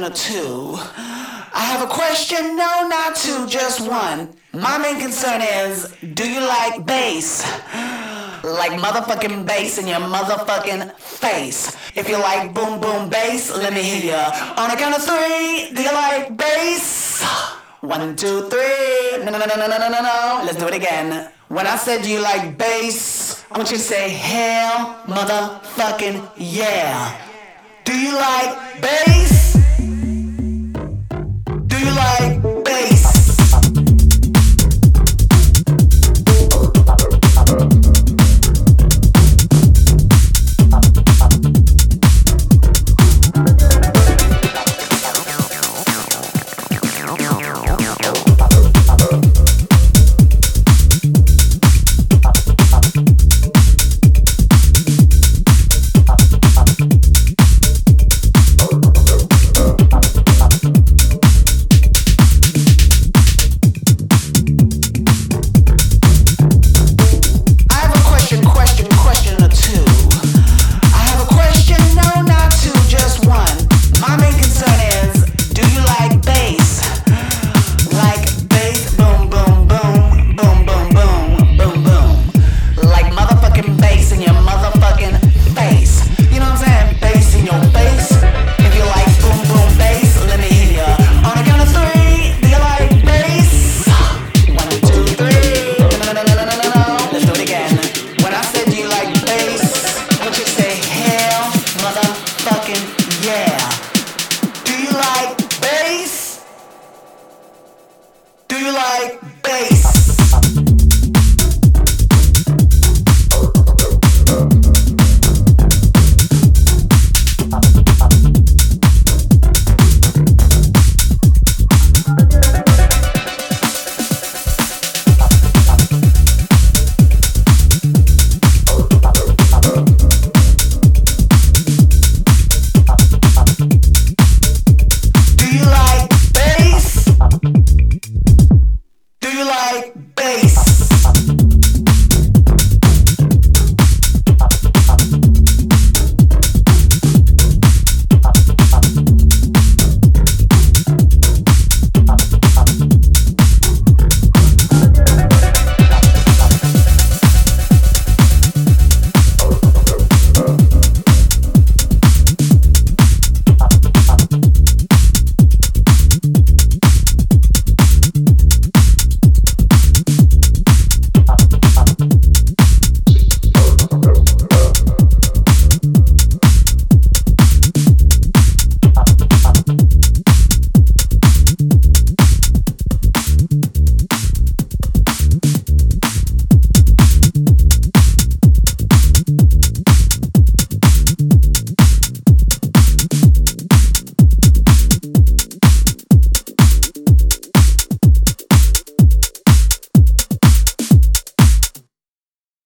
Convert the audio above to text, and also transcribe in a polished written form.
or two. I have a question, no, not two, just one. My main concern is, do you like bass? Like motherfucking bass in your motherfucking face. If you like boom boom bass, let me hear ya. On a count of three, do you like bass? 1, 2, 3. No, no, no, no, no, no, no, no. Let's do it again. When I said do you like bass, I want you to say hell motherfucking yeah. Do you like bass? Do you like